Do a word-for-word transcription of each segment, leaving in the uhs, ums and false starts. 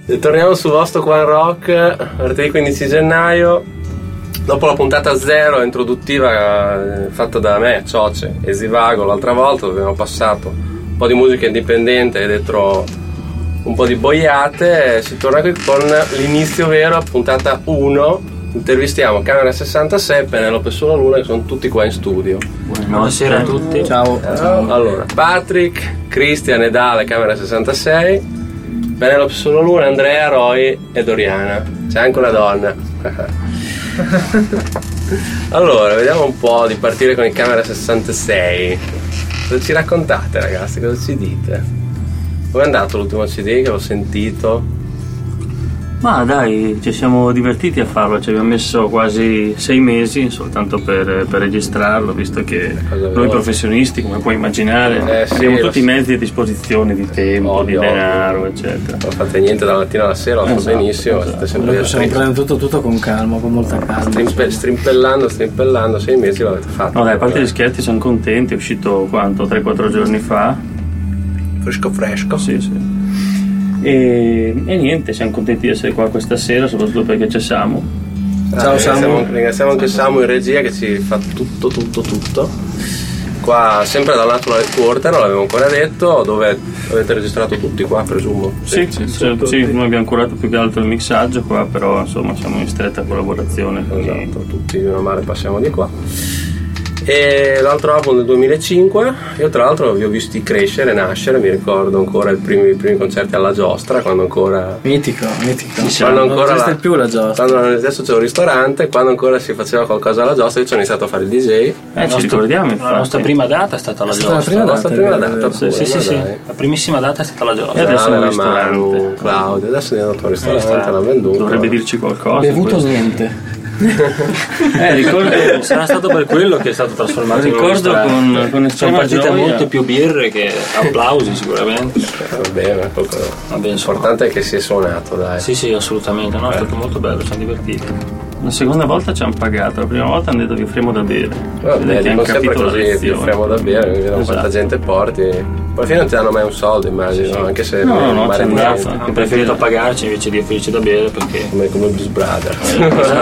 E torniamo sul vostro One Rock, martedì quindici gennaio. Dopo la puntata zero introduttiva eh, fatta da me, Cioce e Zivago l'altra volta, dove abbiamo passato un po' di musica indipendente e dentro un po' di boiate, si torna qui con l'inizio vero, puntata uno. Intervistiamo Camera sessantasei e Penelope sulla Luna, che sono tutti qua in studio. Buonasera a tutti. Ciao. Ciao. Allora, Patrick, Cristian e Dale, Camera sessantasei, Penelope sulla Luna, Andrea, Roy e Doriana. C'è anche una donna. Allora, vediamo un po' di partire con il Camera sessantasei. Cosa ci raccontate, ragazzi? Cosa ci dite? Come è andato l'ultimo C D che l'ho sentito? Ma dai, ci siamo divertiti a farlo, ci abbiamo messo quasi sei mesi soltanto per, per registrarlo, visto che noi professionisti, come puoi immaginare, eh, sì, abbiamo tutti so. i mezzi a disposizione di tempo, Ovvio, di denaro, eccetera. Non fate niente dalla mattina alla sera, lo so Esatto, benissimo. esatto. Sempre Possiamo prendere tutto, tutto con calma, con molta calma. Strimpe, strimpellando, strimpellando, sei mesi l'avete fatto. No dai, a parte gli scherzi, sono contenti, è uscito quanto? tre quattro giorni fa. Fresco fresco. Sì, sì. E, e niente, siamo contenti di essere qua questa sera, soprattutto perché c'è Samu. Ciao ah, Samu. Ringraziamo anche Samu in regia che ci fa tutto tutto tutto qua, sempre dal Natural Quarter, non l'avevo ancora detto, dove avete registrato tutti qua, presumo. Sì, sì, sì, sì, sì, noi abbiamo curato più che altro il mixaggio qua, però insomma siamo in stretta collaborazione. Esatto, tutti meno male passiamo di qua. E l'altro album del duemilacinque, io tra l'altro vi ho visti crescere, nascere, mi ricordo ancora i primi, i primi concerti alla Giostra, quando ancora mitico, mitico quando non ancora esiste la, più la Giostra, quando adesso c'è un ristorante, quando ancora si faceva qualcosa alla Giostra. Io ci ho iniziato a fare il D J, eh, nostro, ci ricordiamo infatti. La nostra prima data è stata la Giostra. La prima la nostra data, prima è data, vero. Sì, sì, sì, dai. la primissima data è stata la Giostra. E adesso Dale, è un la ristorante. Manu, Claudio, adesso è andato al ristorante, Eh, l'ha venduto. Dovrebbe dirci qualcosa. bevuto questo. niente. Eh, ricordo, Sarà stato per quello che è stato trasformato in un ricordo ristorante. con, con Sono estrema partite gioia. molte più birre che applausi sicuramente. Va bene, Vabbè, insomma. l'importante è che si è suonato, dai. Sì, sì, assolutamente. No, è stato molto bello, siamo divertiti. La seconda volta ci hanno pagato, la prima volta hanno detto che offriamo da bere. Vabbè, Vedete, dico hanno sempre capito la così, ti lezione. offriamo da bere, vediamo Esatto. quanta gente porti. Poi alla fine non ti danno mai un soldo, immagino, anche se No, no, no, mare c'è di andato. niente. Ho preferito pagarci invece di offrirci da bere perché... come, come Blues Brothers.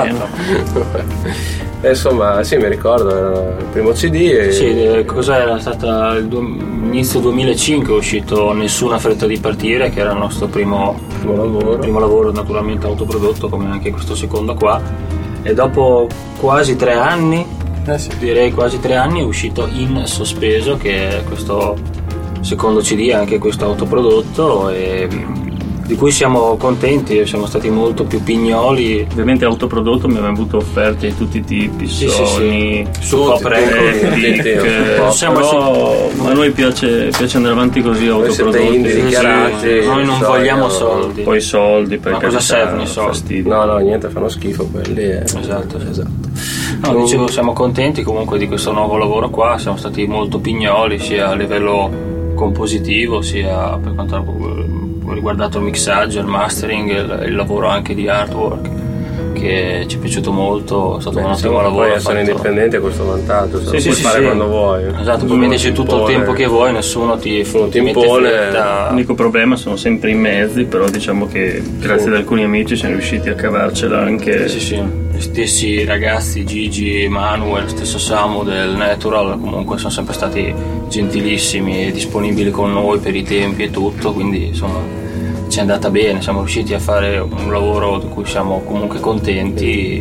Esatto. E insomma, sì, mi ricordo, era il primo C D e... Sì, eh, cos'era stata il du- inizio duemilacinque è uscito Nessuna fretta di partire, che era il nostro primo, primo lavoro. primo lavoro naturalmente autoprodotto, come anche questo secondo qua. E dopo quasi tre anni, Eh sì. direi quasi tre anni, è uscito In Sospeso, che è questo secondo C D, anche questo autoprodotto, e di cui siamo contenti, siamo stati molto più pignoli. Ovviamente autoprodotto, mi avevano avuto offerte di tutti i tipi, Sì, Sony, sì, sì. Su Pop Tutti, Record, tutti, Dick, tutti, eh, tutti. Siamo però a noi piace, piace andare avanti così, Voi siete autoprodotti. indie, Sì, dichiarati, noi non so, vogliamo io- soldi. Poi soldi, per Ma cosa carità, servono i soldi? fastidio. No, no, niente, fanno schifo quelli. eh. Esatto, esatto. No, dicevo, siamo contenti comunque di questo nuovo lavoro qua, siamo stati molto pignoli sia a livello compositivo sia per quanto ha riguardato il mixaggio, il mastering, il, il lavoro anche di artwork, che ci è piaciuto molto, è stato Beh, un ottimo diciamo, lavoro. poi essere fatto- indipendente è questo vantaggio, se Sì, lo sì, puoi sì, fare sì. quando vuoi. Esatto, Nessuno puoi metterci ti tutto il impone. tempo che vuoi, nessuno ti, Nessuno ti mette impone. fretta. L'unico problema sono sempre i mezzi, però diciamo che grazie Sì. ad alcuni amici siamo riusciti a cavarcela anche. Sì, sì, gli stessi ragazzi, Gigi, Manuel, lo stesso Samu del Natural, comunque sono sempre stati gentilissimi e disponibili con noi per i tempi e tutto, quindi insomma ci è andata bene, siamo riusciti a fare un lavoro di cui siamo comunque contenti,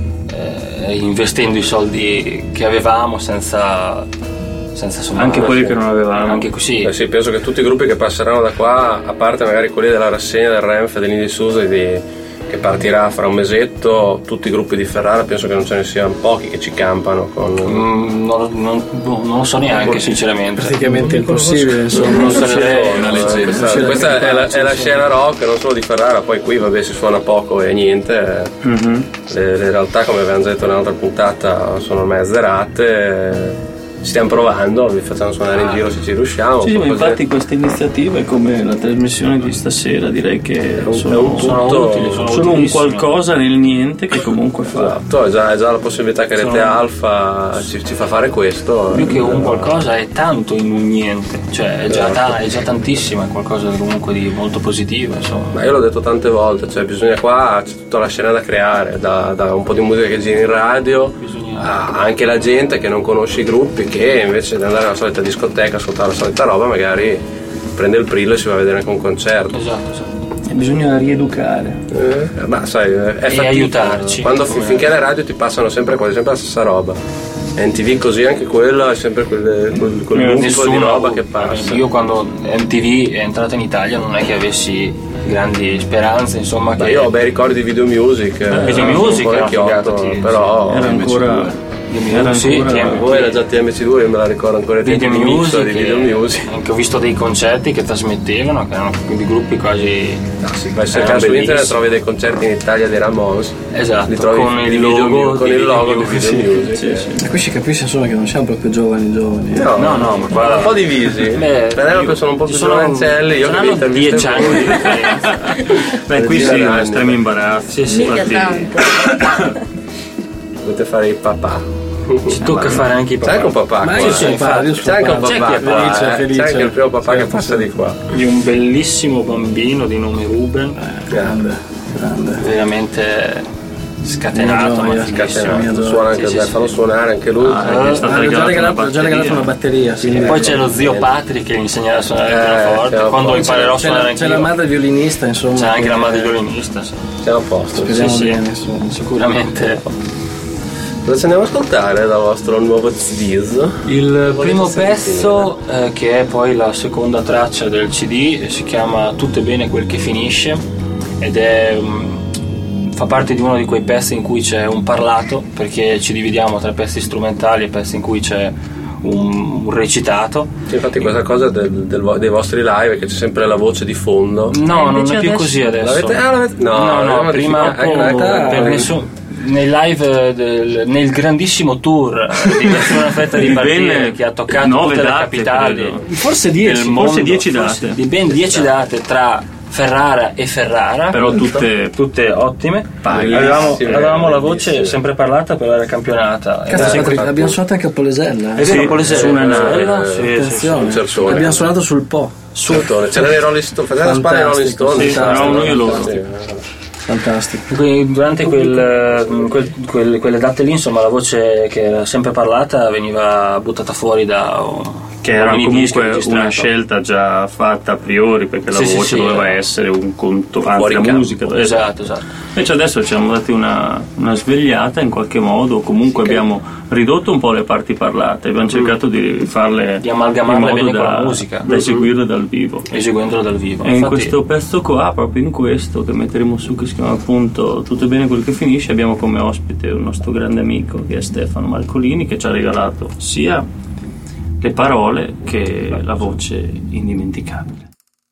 eh, investendo i soldi che avevamo senza... senza insomma, Anche quelli che non avevamo. Anche così. Eh sì, penso che tutti i gruppi che passeranno da qua, a parte magari quelli della rassegna del Renf dell'Indie Susi di che partirà fra un mesetto, tutti i gruppi di Ferrara penso che non ce ne siano pochi che ci campano con... Mm, non, non- non lo so neanche sinceramente. Praticamente impossibile, insomma. Non so neanche una Eh, leggenda. questa, questa è, la, è la scena rock non solo di Ferrara, poi qui vabbè si suona poco e niente. Mhm. Le, le realtà, come avevamo già detto nell'altra puntata, sono ormai azzerate. stiamo provando, vi facciamo suonare in giro se ci riusciamo. Sì, ma così. infatti queste iniziative come la trasmissione di stasera direi che un- sono, è un sono tutto- utili, sono, sono un utilissime. qualcosa nel niente che comunque fa. Esatto, è già, è già la possibilità che Rete Sono- Alfa ci, ci fa fare questo. Più che un qualcosa è tanto in un niente, cioè è già, ta- è già tantissimo, è qualcosa comunque di molto positivo, insomma. Ma io l'ho detto tante volte, cioè bisogna qua, c'è tutta la scena da creare, da, da un po' di musica che gira in radio, Bisogna- a anche la gente che non conosce i gruppi, che invece di andare alla solita discoteca, ascoltare la solita roba, magari prende il Prillo e si va a vedere anche un concerto. Esatto, esatto. E bisogna rieducare. Eh, ma sai, è fatica. aiutarci. Quando fi- finché le radio ti passano sempre quasi sempre la stessa roba. M T V così, anche quello è sempre quel, quel, quel Eh, buco di Nessuno- roba che passa. Io quando M T V è entrata in Italia non è che avessi grandi speranze, insomma, Ma che io ho bei ricordi di Video Music, eh, Video un Music po' era vecchiotto, figata, sì, però Era M C due. ancora, Video era Music, ancora sì, Poi era già T M C due, io me la ricordo ancora i tempi Video di mix Music, di Video e- Music. anche ho visto dei concerti che trasmettevano, che erano di gruppi quasi No, sì, vai a cercare su erano internet, bellissimi. trovi dei concerti in Italia dei Ramones, Esatto, li trovi con di il Video logo Mu- con di il logo di Video Video Music. Music. sì, sì. E qui si capisce insomma che non siamo proprio giovani giovani. eh. No, No, no, ma guarda- un po' divisi. Beh, Penelope io- sono un po' più ci sono- giovancelli, io ce che n'hanno vi intervisto dieci voi. anni di differenza. Beh, qui Decina sì, un d'anni. estremo imbarazzo. Sì, sì. Mica Infatti, tanto. Dovete fare il papà. Ci tocca fare anche i C'è anche un papà. papà Ma qua. io sono eh. padre, io sono C'è anche un padre. papà C'è chi è qua, felice, eh. felice. C'è anche il primo papà Sì, che passa di qua. Di un bellissimo bambino di nome Ruben, Grande, grande. veramente scatenato, Mia ma gioia, fighissimo. mia gioia. Suona anche Sì, beh, sì, fanno sì. suonare anche lui. Ah, Eh, gli è stata Ah, ho già regalata regalato, una ho già regalato una batteria. sì. E poi c'è lo zio Patrick che gli insegnerà a suonare il Eh, pianoforte. c'è Quando la- imparerò a C'è suonare la, anche c'è la io. madre violinista, insomma. C'è anche che- la madre violinista, sì. siamo a posto. Speriamo Sì, sì. bene, insomma. Sicuramente. Cosa ci andiamo a ascoltare dal vostro nuovo C D? Il primo sentire? pezzo, eh, che è poi la seconda traccia del C D, si chiama Tutto è bene quel che finisce ed è mm, fa parte di uno di quei pezzi in cui c'è un parlato, perché ci dividiamo tra pezzi strumentali e pezzi in cui c'è un, un recitato. Sì, infatti questa cosa del- del vo- dei vostri live è che c'è sempre la voce di fondo. No, non invece è più adesso- così adesso. L'avete- ah, l'avete- no, no, no, l'avevamo prima modificato. po- Ecco, ecco, per ecco. nessun- nei live del- nel grandissimo tour di Nessuna Fetta di Di Partire ben che ha toccato nove tutte le date, capitali credo. Forse del dieci. mondo, forse dieci forse date. di ben dieci date tra Ferrara e Ferrara, però tutte tutte ottime. Paghe. Avevamo, Bellissime, avevamo la voce bellissime. sempre parlata, però era campionata. Cazzo, Era Patrick, sempre- abbiamo suonato anche a Polesella. È eh. vero, Sì, Polesella, su una Polesella, nave, sì, sì, sì. Attenzione. un certone. Abbiamo suonato sul Po. Certone. C'erano i Rolling Stones, faceva la spalla ai Rolling Fantastico, Stones. sì, fantastico. eravamo noi e loro. Sì. Fantastico. Quindi durante quel, quel- quel- quelle date lì, insomma, la voce che era sempre parlata veniva buttata fuori da che era un minidisc comunque registrato. una scelta già fatta a priori, perché la Sì, sì, voce sì, doveva eh. essere un conto, anzi Fuori la campo. musica. Esatto, esatto. Invece adesso ci siamo dati una, una svegliata in qualche modo, comunque abbiamo ridotto un po' le parti parlate, abbiamo cercato di farle Di amalgamarle in modo bene con da, la musica. da eseguirle dal vivo. Eseguendolo dal vivo. E in Infatti, questo pezzo qua, proprio in questo che metteremo su, che si chiama appunto Tutto è bene quel che finisce, abbiamo come ospite un nostro grande amico che è Stefano Malcolini, che ci ha regalato sia le parole che la voce indimenticabile.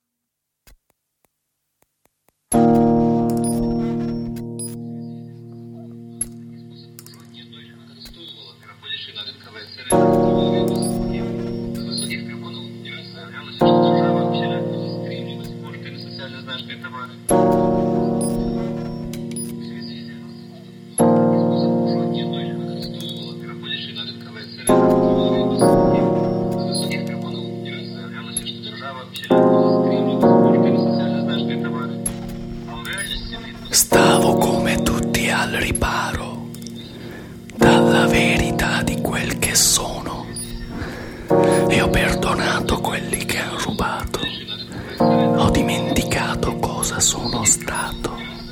Stavo come tutti al riparo dalla verità di quel che sono e ho perdonato quelli che hanno rubato, ho dimenticato cosa sono stato.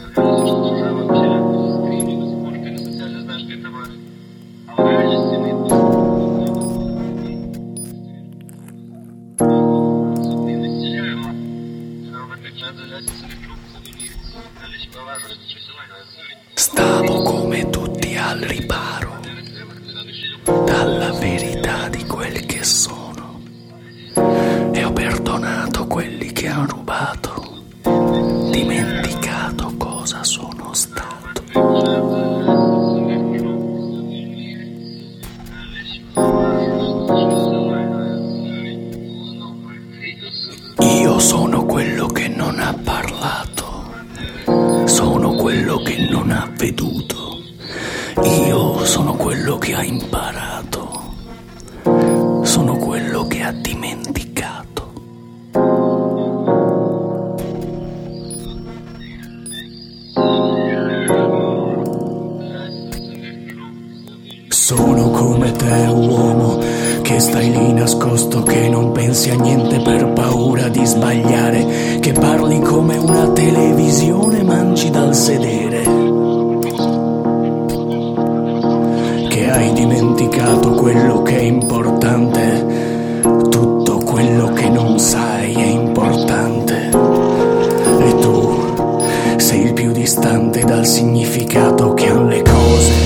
Stavo come tutti al riparo dalla verità di quel che sono e ho perdonato quelli che hanno rubato, dimenticato cosa sono stato. creduto. Io sono quello che ha imparato. Sono quello che ha dimenticato. Sono come te, uomo, che stai lì nascosto, che non pensi a niente per paura di sbagliare, che parli come una televisione, mangi dal sedere, che hai dimenticato quello che è importante, tutto quello che non sai è importante, e tu sei il più distante dal significato che han le cose.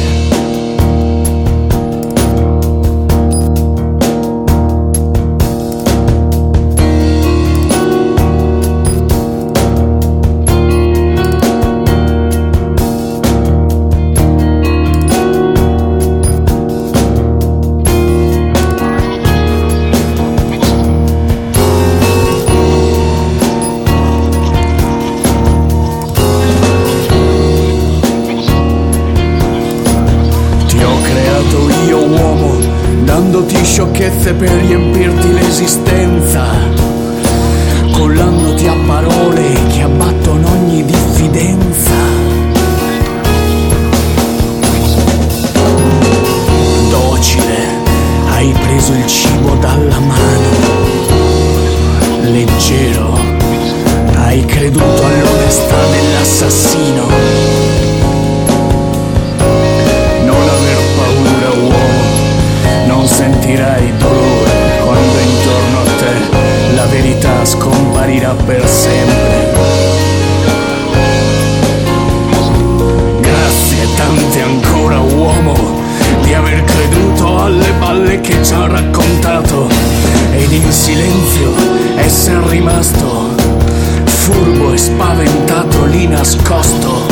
Sciocchezze per riempirti l'esistenza, collandoti a parole che abbattono ogni diffidenza. Docile, hai preso il cibo dalla mano. Leggero, hai creduto all'onestà dell'assassino. Non aver paura, uomo. Non sentirai dolore quando intorno a te la verità scomparirà per sempre. Grazie tante ancora, uomo, di aver creduto alle balle che ci ha raccontato ed in silenzio essere rimasto furbo e spaventato lì nascosto.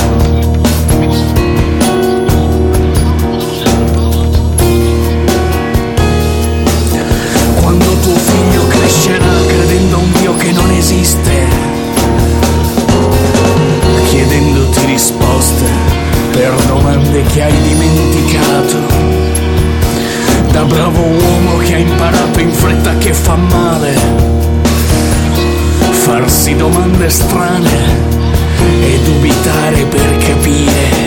Tuo figlio crescerà credendo a un Dio che non esiste, chiedendoti risposte per domande che hai dimenticato. Da bravo uomo che ha imparato in fretta che fa male farsi domande strane e dubitare per capire.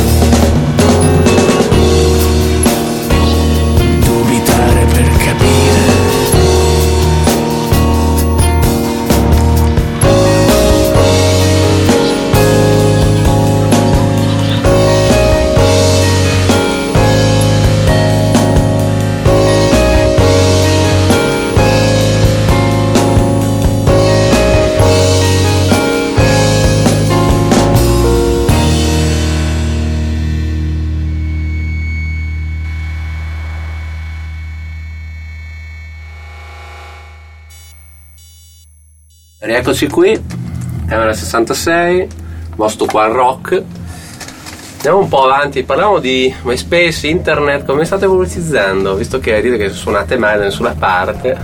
Dubitare per capire. Rieccoci qui, Camera sessantasei, vostro qua rock. Andiamo un po' avanti, parliamo di MySpace, internet, come state pubblicizzando? Visto che dite che suonate mai da nessuna parte.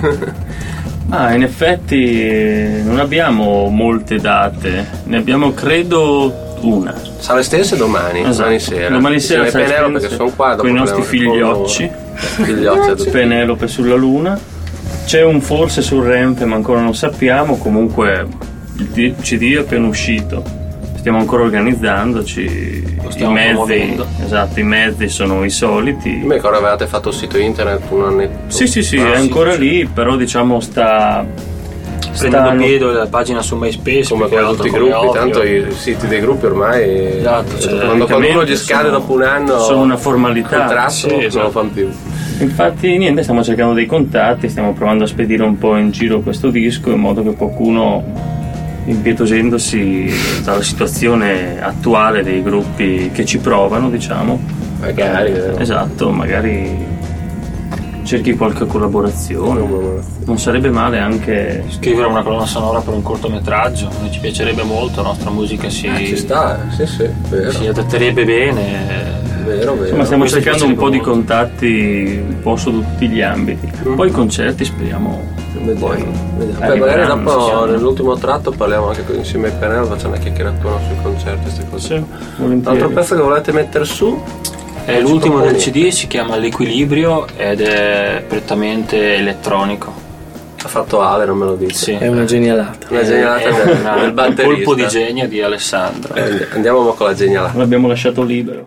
Ah, in effetti non abbiamo molte date, ne abbiamo credo una. Sale Stense domani, esatto. domani sera. Domani sera Insieme a Penelope, perché sono qua con i nostri figliocci, figliocci Penelope sulla Luna. C'è un forse sul Ramp, ma ancora non sappiamo. Comunque il C D è appena uscito, stiamo ancora organizzandoci. I mezzi, esatto, i mezzi sono i soliti. Mi ricordo avevate fatto il sito internet un annetto. Sì, sì, sì, ah, è sì, ancora sì. lì, però diciamo sta prendendo piede la pagina su MySpace come con tutti i gruppi, ovvio. Tanto i siti dei gruppi ormai esatto, cioè, quando, quando uno gli scade sono, dopo un anno sono una formalità, contratto, sì, esatto. non lo fanno più. Infatti niente, stiamo cercando dei contatti, stiamo provando a spedire un po' in giro questo disco in modo che qualcuno, impietosendosi dalla situazione attuale dei gruppi che ci provano, diciamo, magari eh, esatto, magari cerchi qualche collaborazione. Non sarebbe male anche scrivere una colonna sonora per un cortometraggio, ci piacerebbe molto, la nostra musica si, ah, ci sta, sì, sì, vero. Si adatterebbe bene. Vero, vero. Insomma, stiamo Questo cercando un po' molto. di contatti un po' su tutti gli ambiti. Mm. Poi i concerti speriamo Vediamo, vediamo. Eh, Poi magari rimarranno, ci dopo siamo. nell'ultimo tratto parliamo anche con- insieme ai Penel, facciamo una chiacchieratura sui concerti, queste cose. Sì, L'altro volentieri. pezzo che volete mettere su? È l'ultimo del C D, si chiama L'Equilibrio ed è prettamente elettronico. Ha fatto Ale, non me lo dice. Sì. È una genialata. Una genialata È del, una- del un batterista. colpo di genio di Alessandro. Eh, Andiamo mo con la genialata. L'abbiamo lasciato libero.